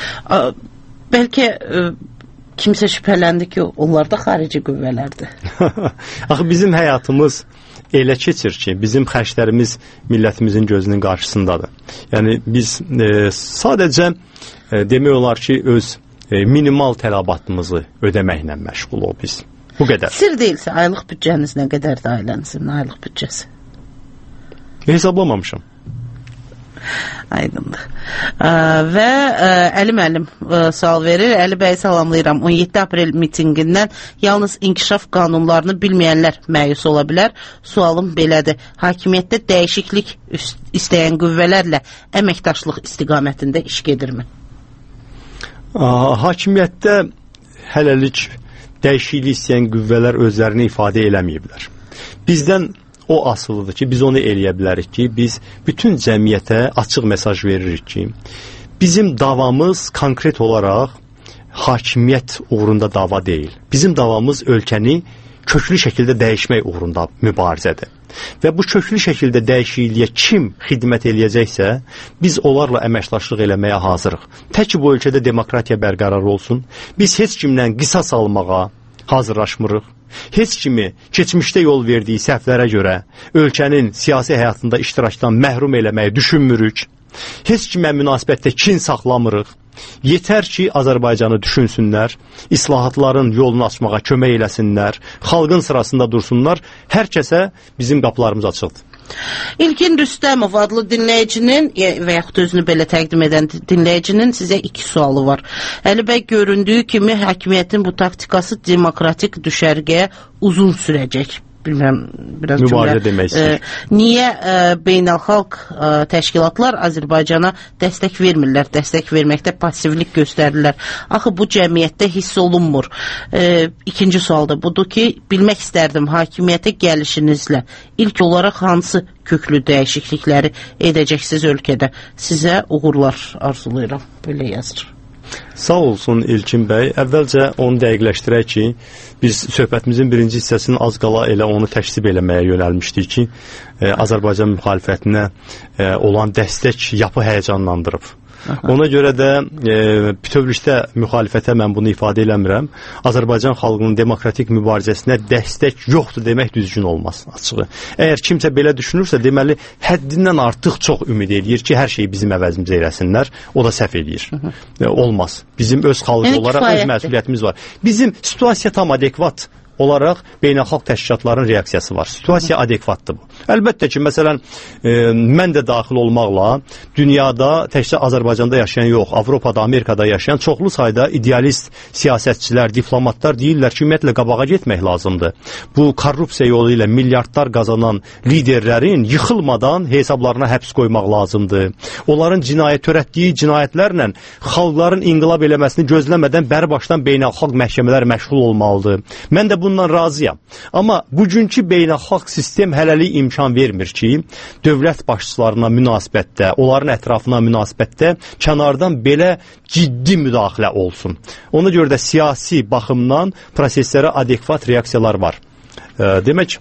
Bəlkə e, kimsə şübhələndi ki, onlar da xarici qüvvələrdir. Axı bizim həyatımız elə keçir ki, bizim xərclərimiz millətimizin gözünün qarşısındadır. Yəni biz e, sadəcə e, demək olar ki, öz e, minimal tələbatımızı ödəməklə məşğuluq biz. Bu qədər. Sir deyilsə, aylıq büdcəniz nə qədərdir ailənizin aylıq büdcəsi? Hesablamamışam. Aydındır. Ə, və ə, Əli müəllim ə, sual verir. Əli bəyi salamlayıram. on yeddi aprel mitinqindən yalnız inkişaf qanunlarını bilməyənlər məyus ola bilər. Sualım belədir. Hakimiyyətdə dəyişiklik istəyən qüvvələrlə əməkdaşlıq istiqamətində iş gedirmi? Hakimiyyətdə hələlik dəyişiklik istəyən qüvvələr özlərini ifadə eləməyiblər. Bizdən o asılıdır ki, biz onu eləyə bilərik ki, biz bütün cəmiyyətə açıq mesaj veririk ki, bizim davamız konkret olaraq hakimiyyət uğrunda dava deyil. Bizim davamız ölkəni köklü şəkildə dəyişmək uğrunda mübarizədir. Və bu köklü şəkildə dəyişikliyə kim xidmət eləyəcəksə, biz onlarla əməkdaşlıq eləməyə hazırıq. Tək ki, bu ölkədə demokratiya bərqərar olsun, biz heç kimdən qisas almağa hazırlaşmırıq. Heç kimi keçmişdə yol verdiyi səhvlərə görə ölkənin siyasi həyatında iştirakdan məhrum eləməyi düşünmürük. Heç kimə münasibətdə kin saxlamırıq. Yetər ki, Azərbaycanı düşünsünlər, islahatların yolunu açmağa kömək eləsinlər, xalqın sırasında dursunlar, hər kəsə bizim qapılarımız açıqdır. İlkin Rüstəmov adlı dinləyicinin və yaxud özünü belə təqdim edən dinləyicinin sizə iki sualı var. Əli bəy, göründüyü kimi hakimiyyətin bu taktikası demokratik düşərgəyə uzun sürəcək. Bilmirəm, biraz mübarizə demək istəyir. E, niyə e, beynəlxalq e, təşkilatlar Azərbaycana dəstək vermirlər, dəstək verməkdə passivlik göstərirlər? Axı bu cəmiyyətdə hiss olunmur. E, ikinci sual da budur ki, bilmək istərdim, hakimiyyətə gəlişinizlə ilk olaraq hansı köklü dəyişiklikləri edəcəksiniz ölkədə? Sizə uğurlar arzulayıram, belə yazır. Sağ olsun İlkin bəy. Əvvəlcə onu dəqiqləşdirək ki, biz söhbətimizin birinci hissəsini az qala elə onu təşsib eləməyə yönəlmişdik ki, e, Azərbaycan müxalifətinə e, olan dəstək yapı həyəcanlandırıb. Aha. Ona görə də e, bütövlükdə müxalifətə mən bunu ifadə eləmirəm. Azərbaycan xalqının demokratik mübarizəsinə dəstək yoxdur demək düzgün olmaz, açığı. Əgər kimsə belə düşünürsə, deməli həddindən artıq çox ümid eləyir ki, hər şeyi bizim əvəzimizə eləsinlər. O da səhv eləyir. E, olmaz. Bizim öz xalqı yəni, olaraq öz məsuliyyətimiz var. Bizim situasiya tam adekvat olaraq beynəlxalq təşkilatların reaksiyası var. Situasiya adekvatdır bu. Əlbəttə ki, məsələn, e, mən də daxil olmaqla dünyada təkcə Azərbaycanda yaşayan yox, Avropada, Amerikada yaşayan çoxlu sayda idealist siyasətçilər, diplomatlar deyirlər ki, ümumiyyətlə qabağa getmək lazımdır. Bu korrupsiya yolu ilə milyardlar qazanan liderlərin yıxılmadan hesablarına həbs qoymaq lazımdır. Onların cinayət törətdiyi cinayətlərlə xalqların inqilab eləməsini gözləmədən bərbaşdan beynəlxalq məhkəmələr məşğul olmalıdır. Mən də bundan razıyam. Amma bugünkü beynəlxalq sistem hələlik imkan vermir ki, dövlət başçılarına münasibətdə, onların ətrafına münasibətdə kənardan belə ciddi müdaxilə olsun. Ona görə də siyasi baxımdan proseslərə adekvat reaksiyalar var. E, demək,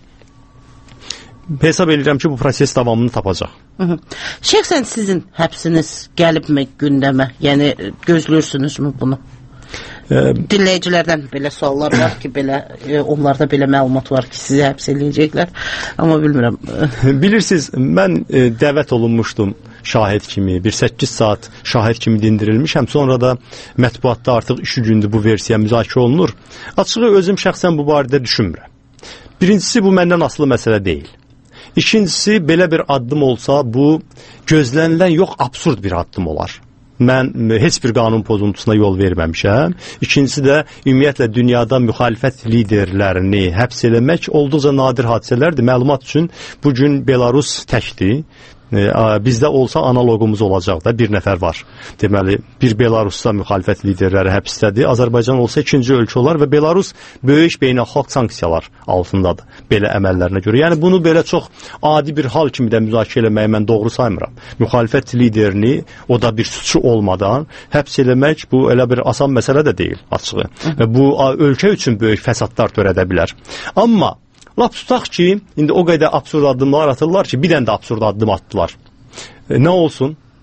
hesab edirəm ki, bu proses davamını tapacaq. Hı -hı. Şəxsən sizin həbsiniz gəlibmi gündəmə? Yəni, gözləyirsünüzmü bunu? Dinləyicilərdən belə suallar var ki, belə onlarda belə məlumat var ki, sizi həbs eləyəcəklər, amma bilmirəm. Bilirsiniz, mən e, dəvət olunmuşdum şahid kimi, bir səkkiz saat şahid kimi dindirilmişəm, sonra da mətbuatda artıq iki gündür bu versiya müzakirə olunur. Açığı özüm şəxsən bu barədə düşünmürəm. Birincisi, bu məndən asılı məsələ deyil. İkincisi, belə bir addım olsa, bu gözlənilən yox, absurd bir addım olar. Mən heç bir qanun pozuntusuna yol verməmişəm. İkincisi də ümumiyyətlə dünyada müxalifət liderlərini həbs eləmək olduqca nadir hadisələrdir. Məlumat üçün bugün Belarus təkdir. Bizdə olsa analoqumuz olacaq da, bir nəfər var. Deməli, bir Belarusda müxalifət liderləri həbsdədir. Azərbaycan olsa ikinci ölkə olar və Belarus böyük beynəlxalq sanksiyalar altındadır belə əməllərinə görə. Yəni bunu belə çox adi bir hal kimi də müzakirə eləməyi mən doğru saymıram. Müxalifət liderini, o da bir suçu olmadan həbs eləmək bu elə bir asan məsələ də deyil, açığı. Və bu ölkə üçün böyük fəsadlar törədə bilər. Amma lap tutaq ki, indi o qədər absurd addımlar atırlar ki, bir dənə də absurd addım atdılar. E, nə olsun?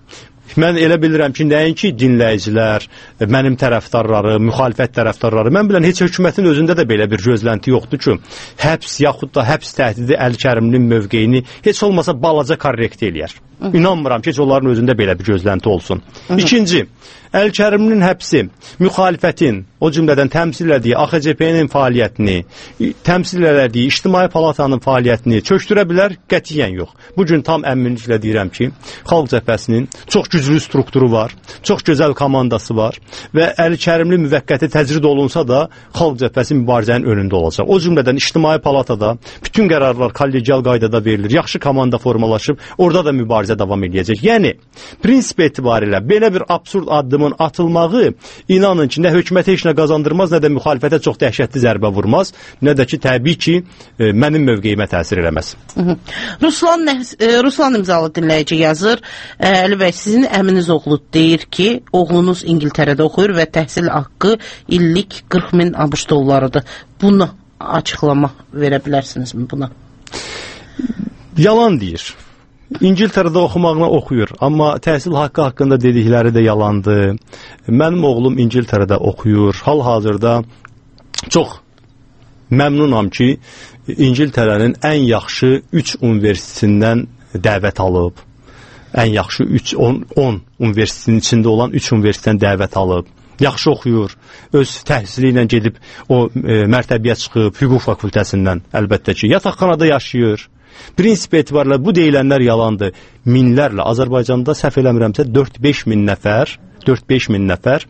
Mən elə bilirəm ki, nəinki dinləyicilər, mənim tərəfdarları, müxalifət tərəfdarları, mən bilən heç hökumətin özündə də belə bir gözlənti yoxdur ki, həbs yaxud da həbs təhdidi Əli-Kərimlinin mövqeyini heç olmasa balaca korrekt eləyər. İnanmıram ki, heç onların özündə belə bir gözlənti olsun. İkinci, Əli-Kərimlinin həbsi müxalifətin, o cümlədən təmsil etdiyi A X C P-nin fəaliyyətini, təmsil etdiyi İctimai Palatanın fəaliyyətini çökdürə bilər? Qətiyyən yox. Bugün tam əminliklə deyirəm ki, Xalq Cəbhəsinin çox güclü strukturu var, çox gözəl komandası var və Əli-Kərimli müvəqqəti təcrid olunsa da Xalq Cəbhəsi mübarizənin önündə olacaq. O cümlədən İctimai Palatada bütün qərarlar kollegial qaydada verilir, yaxşı komanda formalaşıb, orada da mübarizə davam edəcək. Yəni, prinsip etibarilə belə bir absurd addımın atılmağı, inanın ki, nə hökumətə heç nə qazandırmaz, nə də müxalifətə çox dəhşətli zərbə vurmaz, nə də ki, təbii ki, e, mənim mövqeyimə təsir eləməz. Ruslan, Ruslan imzalı dinləyici yazır. Əli bəy, sizin əminiz oğlu deyir ki, oğlunuz İngiltərədə oxuyur və təhsil haqqı illik qırx min ABŞ dollarıdır. Bunu açıqlama verə bilərsinizmi buna? Yalan deyir. İngiltərədə oxumağına oxuyur, amma təhsil haqqı haqqında dedikləri də yalandır. Mənim oğlum İngiltərədə oxuyur. Hal-hazırda çox məmnunam ki, İngiltərənin ən yaxşı üç universitetindən dəvət alıb. Ən yaxşı üç on universitetinin içində olan üç universitetdən dəvət alıb. Yaxşı oxuyur, öz təhsili ilə gedib o e, mərtəbəyə çıxıb, hüquq fakültəsindən əlbəttə ki, yataqxanada yaşayır. Prinsip etibarilə bu deyilənlər yalandır. Minlərlə, Azərbaycanda səhv eləmirəmsə dörd-beş min nəfər, dörd-beş min nəfər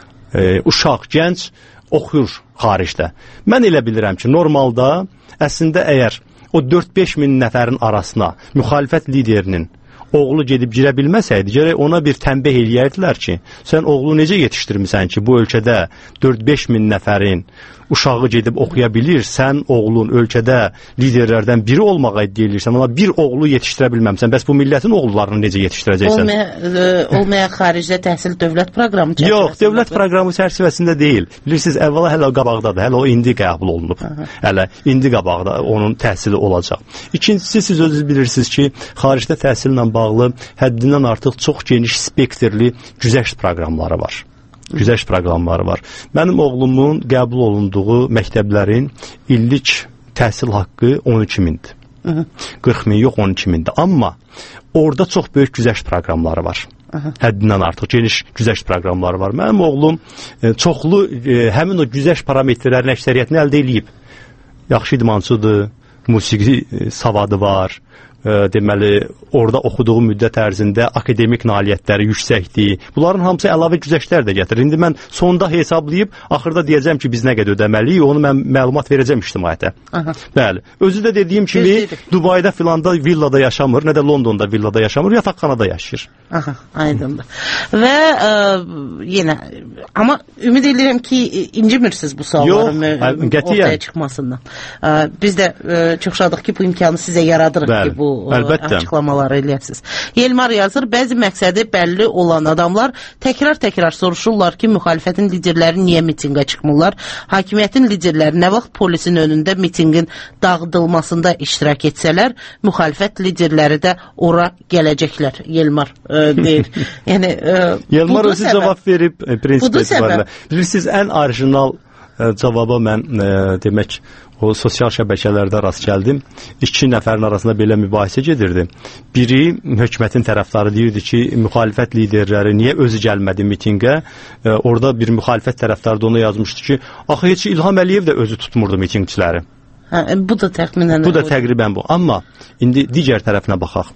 e, uşaq, gənc oxuyur xaricdə. Mən elə bilirəm ki, normalda əslində əgər o dörd-beş min nəfərin arasına müxalifət liderinin oğlu gedib girə bilməsəydi, gərək ona bir tənbih eləyərdilər ki, sən oğlu necə yetişdirmisən ki, bu ölkədə dörd-beş min nəfərin uşağı gedib oxuya bilir, sən oğlun ölkədə liderlərdən biri olmağa iddia edirsən, amma bir oğlu yetişdirə bilməmsən, bəs bu millətin oğullarını necə yetişdirəcəksən? Olmaya, olmaya xaricdə təhsil dövlət proqramı çərçivəsində? Yox, dövlət proqramı çərçivəsində deyil. Bilirsiniz, əvvəla hələ o qabaqdadır, hələ o indi qəbul olunub. Aha. Hələ indi qabaqda onun təhsili olacaq. İkincisi, siz özünüz bilirsiniz ki, xaricdə təhsillə bağlı həddindən artıq çox geniş spektrli güzəşt proqramları var. Güzəşt proqramları var. Mənim oğlumun qəbul olunduğu məktəblərin illik təhsil haqqı on iki mindir. qırx min yox, on iki mindir. Amma orada çox böyük güzəşt proqramları var. Aha. Həddindən artıq geniş güzəşt proqramları var. Mənim oğlum e, çoxlu e, həmin o güzəşt parametrlərin əksəriyyətini əldə edib. Yaxşı idmançıdır, musiqi e, savadı var. E, deməli, orada oxuduğu müddət ərzində akademik nailiyyətləri yüksəkdir. Bunların hamısı əlavə güzəştlər də gətirir. İndi mən sonda hesablayıb, axırda deyəcəm ki, biz nə qədər ödəməliyik, onu mən məlumat verəcəm ictimaiyyətə. Aha. Bəli. Özü də dediyim kimi, Dubayda filanda villada yaşamır, nə də Londonda villada yaşamır, yataqxanada yaşayır. Aha, aydındır. Və ə, yenə, amma ümid edirəm ki, incimirsiniz bu sualların ortaya çıxmasından. Ə, biz də ə, çox şadıq ki, bu imkanı sizə yaradırıq Bəli. ki, bu Əlbəttə. açıqlamaları eləyəsiniz. Yelmar yazır, bəzi məqsədi bəlli olan adamlar təkrar-təkrar soruşurlar ki, müxalifətin liderləri niyə mitinqə çıxmırlar? Hakimiyyətin liderləri nə vaxt polisin önündə mitinqin dağıdılmasında iştirak etsələr, müxalifət liderləri də ora gələcəklər. Yelmar ə, deyir. Yəni, ə, Yelmar özü səbəb. cavab verib, e, prinsip etibarilə. Bilirsiniz, ən orijinal e, cavaba mən e, demək, o sosial şəbəkələrdə rast gəldim. İki nəfərin arasında belə mübahisə gedirdi. Biri hökumətin tərəfdarı deyirdi ki, müxalifət liderləri niyə özü gəlmədi mitinqə? E, orada bir müxalifət tərəfdarı da ona yazmışdı ki, axı heç İlham Əliyev də özü tutmurdu mitinqçiləri. Hə, bu da təxminən Bu da təqribən bu. Amma indi digər tərəfinə baxaq.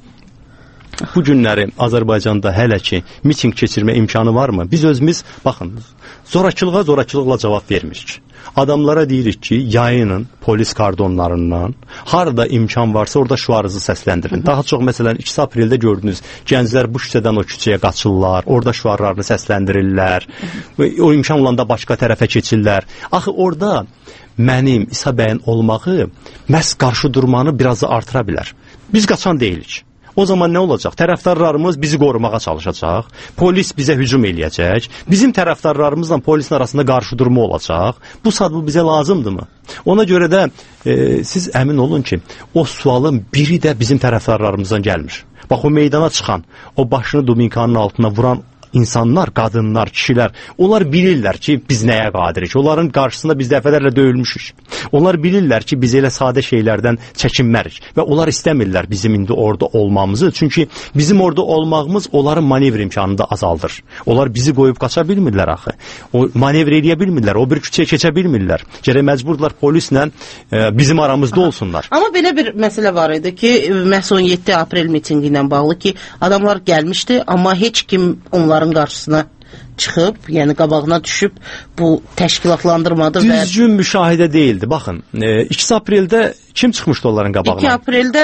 Bu günləri Azərbaycanda hələ ki miting keçirmə imkanı varmı? Biz özümüz, baxın, zorakılığa zorakılıqla cavab vermirik. Adamlara deyirik ki, yayının polis kardonlarından harada imkan varsa orada şuarınızı səsləndirin. Daha çox məsələn ikisi apreldə gördünüz, gənclər bu küçədən o küçəyə qaçırlar, orada şuarlarını səsləndirirlər, o imkan olanda başqa tərəfə keçirlər. Axı orada mənim İsa bəyin olmağı məhz qarşı durmanı biraz da artıra bilər. Biz qaçan deyilik. O zaman nə olacaq? Tərəfdarlarımız bizi qorumağa çalışacaq, polis bizə hücum eləyəcək, bizim tərəfdarlarımızla polisin arasında qarşı durma olacaq. Bu saat bu bizə lazımdırmı? Ona görə də e, siz əmin olun ki, o sualın biri də bizim tərəfdarlarımızdan gəlmir. Bax, o meydana çıxan, o başını dubinkanın altına vuran insanlar, qadınlar, kişilər, onlar bilirlər ki, biz nəyə qadirik. Onların qarşısında biz dəfələrlə döyülmüşük. Onlar bilirlər ki, biz elə sadə şeylərdən çəkinmərik və onlar istəmirlər bizim indi orada olmamızı. Çünki bizim orada olmağımız onların manevr imkanını da azaldır. Onlar bizi qoyub qaça bilmirlər axı. O manevr eləyə bilmirlər, o bir küçəyə keçə bilmirlər. Gərək məcburdular polislə e, bizim aramızda olsunlar. Amma belə bir məsələ var idi ki, məhz on yeddi aprel mitinqi ilə bağlı ki, adamlar gəlmişdi, amma heç kim onlar qarşısına çıxıb, yəni qabağına düşüb bu təşkilatlandırmadı və düzgün müşahidə deyildi. Baxın, e, iki apreldə kim çıxmışdı onların qabağına? iki apreldə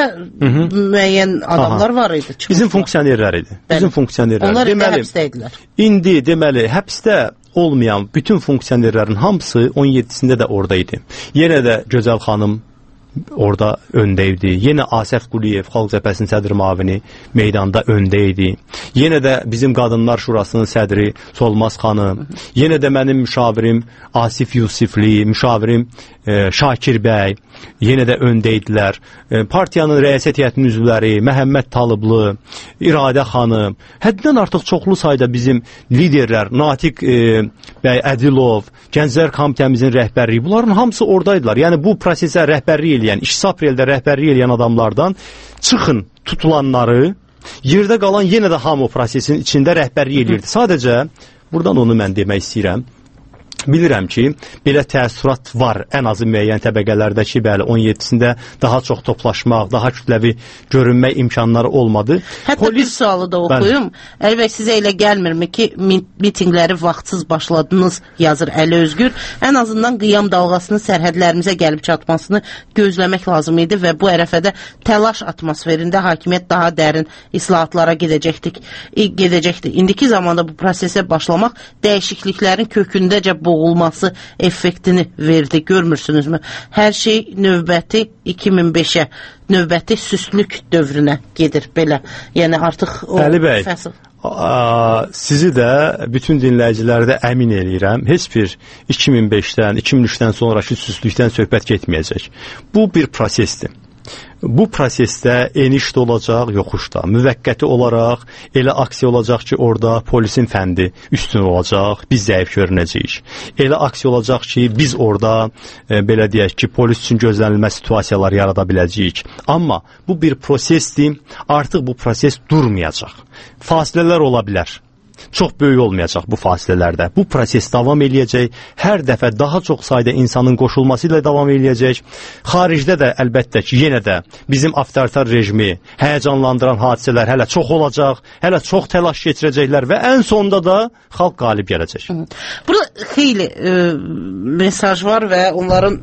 müəyyən adamlar Aha. var idi. Çıxmışlar. Bizim funksionerlər idi. Bizim funksionerlər. Onlar deməli, həbsdə idilər. İndi deməli, həbsdə olmayan bütün funksionerlərin hamısı on yeddisində də orada idi. Yenə də Gözəl xanım orada öndə idi. Yenə Asəf Quliyev, Xalq Cəbhəsinin sədr müavini meydanda öndə idi. Yenə də bizim Qadınlar Şurasının sədri Solmaz xanım, yenə də mənim müşavirim Asif Yusifli, müşavirim e, Şakir bəy, yenə də öndə idilər. E, partiyanın rəissiyyət heyətinin üzvləri Məhəmməd Talıblı, İradə xanım, həddən artıq çoxlu sayda bizim liderlər, Natiq e, bəy Ədilov, Gənclər Komitəmizin rəhbərliyi, bunların hamısı oradaydılar. Yəni bu prosesə rəhbərlik eləyən, iki apreldə rəhbərlik eləyən adamlardan çıxın tutulanları, yerdə qalan yenə də hamı prosesin içində rəhbərlik eləyirdi. Sadəcə, buradan onu mən demək istəyirəm. Bilirəm ki, belə təəssürat var ən azı müəyyən təbəqələrdə ki, bəli, on yeddisində daha çox toplaşmaq, daha kütləvi görünmək imkanları olmadı. Hətta Polis... bir sualı da oxuyum. Əlbəttə, sizə elə gəlmirmi ki, mitingləri vaxtsız başladınız, yazır Əli Özgür. Ən azından qiyam dalğasının sərhədlərimizə gəlib çatmasını gözləmək lazım idi və bu ərəfədə təlaş atmosferində hakimiyyət daha dərin islahatlara gedəcəkdik, gedəcəkdi. İndiki zamanda bu prosesə başlamaq dəyişikliklərin kökündəcə boğulması effektini verdi, görmürsünüzmü? Hər şey növbəti iki min beşə, növbəti süslük dövrünə gedir belə. Yəni artıq o Əli bəy, fəsil. A, sizi də bütün dinləyiciləri də əmin eləyirəm, heç bir iki min beşdən, iki min üçdən sonraki süslükdən söhbət getməyəcək. Bu bir prosesdir. Bu prosesdə eniş də olacaq, yoxuş da. Müvəqqəti olaraq elə aksiya olacaq ki, orada polisin fəndi üstün olacaq, biz zəif görünəcəyik. Elə aksiya olacaq ki, biz orada e, belə deyək ki, polis üçün gözlənilməz situasiyalar yarada biləcəyik. Amma bu bir prosesdir, artıq bu proses durmayacaq. Fasilələr ola bilər. Çox böyük olmayacaq bu fasilələrdə. Bu proses davam eləyəcək. Hər dəfə daha çox sayda insanın qoşulması ilə davam eləyəcək. Xaricdə də əlbəttə ki, yenə də bizim avtoritar rejimi həyəcanlandıran hadisələr hələ çox olacaq. Hələ çox təlaş keçirəcəklər və ən sonda da xalq qalib gələcək. Burada xeyli e, mesaj var və onların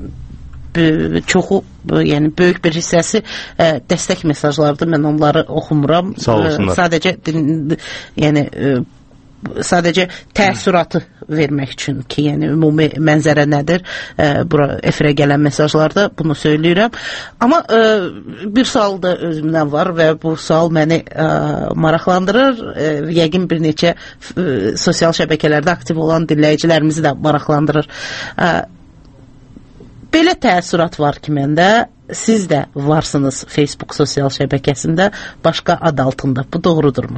çoxu, yəni böyük bir hissəsi ə, dəstək mesajlardır. Mən onları oxumuram. Sağ olsunlar. Sadəcə yəni ə, sadəcə təəssüratı vermək üçün ki, yəni ümumi mənzərə nədir? Ə, bura efirə gələn mesajlarda bunu söyləyirəm. Amma ə, bir sual da özümdən var və bu sual məni ə, maraqlandırır. Ə, yəqin bir neçə ə, sosial şəbəkələrdə aktiv olan dinləyicilərimizi də maraqlandırır. Ə, Belə təəssürat var ki, məndə, siz də varsınız Facebook sosial şəbəkəsində, başqa ad altında. Bu doğrudurmu?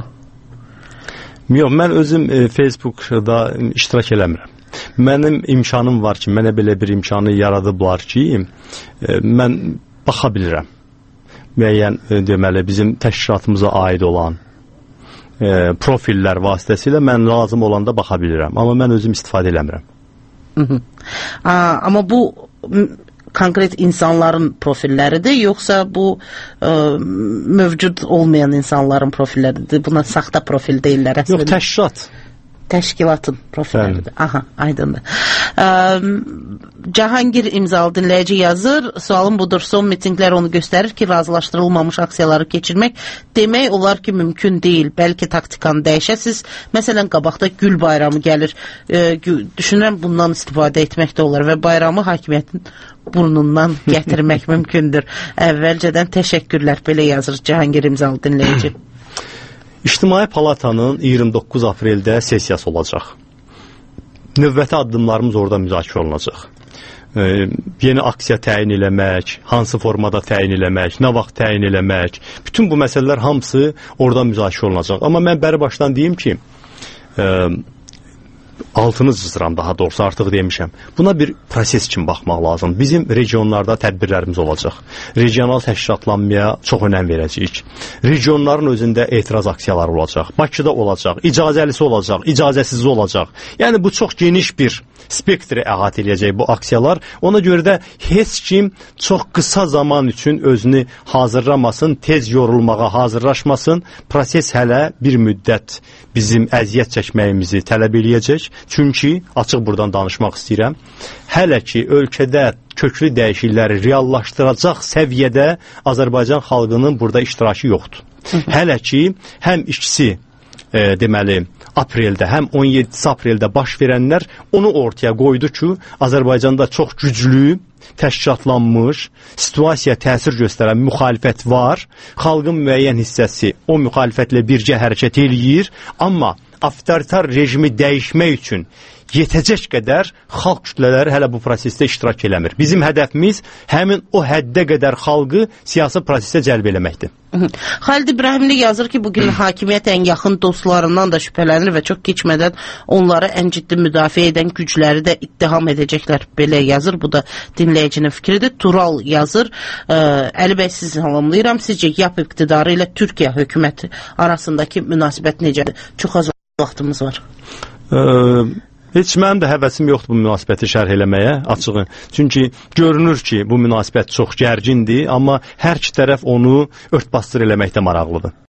Yox, mən özüm e, Facebookda iştirak eləmirəm. Mənim imkanım var ki, mənə belə bir imkanı yaradıblar ki, e, mən baxa bilirəm. Müəyyən e, deməli, bizim təşkilatımıza aid olan e, profillər vasitəsilə mən lazım olanda baxa bilirəm. Amma mən özüm istifadə eləmirəm. Hı -hı. Aa, amma bu konkret insanların profilləridir, yoxsa bu ə, mövcud olmayan insanların profilləridir? Buna saxta profil deyirlər əslində. Yox, təşkilat. Təşkilatın profilləridir. Aha, aydındır. Ə, Cahangir imzalı dinləyici yazır. Sualım budur. Son mitinglər onu göstərir ki, razılaşdırılmamış aksiyaları keçirmək demək olar ki, mümkün deyil. Bəlkə taktikanı dəyişəsiz. Məsələn, qabaqda Gül bayramı gəlir. Ə, düşünürəm, bundan istifadə etmək də olar və bayramı hakimiyyətin burnundan gətirmək mümkündür. Əvvəlcədən təşəkkürlər. Belə yazır Cahangir imzalı dinləyici. İctimai Palatanın iyirmi doqquz apreldə sessiyası olacaq. Növbəti addımlarımız orada müzakirə olunacaq. e, yeni aksiya təyin eləmək, hansı formada təyin eləmək, nə vaxt təyin eləmək, bütün bu məsələlər hamısı orada müzakirə olunacaq. Amma mən bəri başdan deyim ki, e, altını cızıram daha doğrusu, artıq demişəm. Buna bir proses kimi baxmaq lazım. Bizim regionlarda tədbirlərimiz olacaq. Regional təşkilatlanmaya çox önəm verəcəyik. Regionların özündə etiraz aksiyaları olacaq. Bakıda olacaq, icazəlisi olacaq, icazəsiz olacaq. Yəni bu çox geniş bir spektri əhatə edəcək bu aksiyalar. Ona görə də heç kim çox qısa zaman üçün özünü hazırlamasın, tez yorulmağa hazırlaşmasın. Proses hələ bir müddət bizim əziyyət çəkməyimizi tələb eləyəcək. Çünki, açıq buradan danışmaq istəyirəm, hələ ki ölkədə köklü dəyişiklikləri reallaşdıracaq səviyyədə Azərbaycan xalqının burada iştirakı yoxdur. Hələ ki, həm ikisi e, deməli, apreldə, həm on yeddisi apreldə baş verənlər onu ortaya qoydu ki, Azərbaycanda çox güclü, təşkilatlanmış, situasiyaya təsir göstərən müxalifət var. Xalqın müəyyən hissəsi o müxalifətlə birgə hərəkət eləyir, amma avtoritar rejimi dəyişmək üçün yetəcək qədər xalq kütlələri hələ bu prosesdə iştirak eləmir. Bizim hədəfimiz həmin o həddə qədər xalqı siyasi prosesə cəlb eləməkdir. Xalid İbrahimli yazır ki, bugün hakimiyyət ən yaxın dostlarından da şübhələnir və çox keçmədən onları ən ciddi müdafiə edən gücləri də ittiham edəcəklər. Belə yazır. Bu da dinləyicinin fikridir. Tural yazır. Əli bəy, sizi salamlayıram. Sizcə Y A P iqtidarı ilə Türkiyə hökuməti arasındakı münasibət necədir? Çox az vaxtımız var. Ee, heç mənim də həvəsim yoxdur bu münasibəti şərh eləməyə, açığı. Çünki görünür ki, bu münasibət çox gərgindir, amma hər iki tərəf onu ört-basdır eləməkdə maraqlıdır.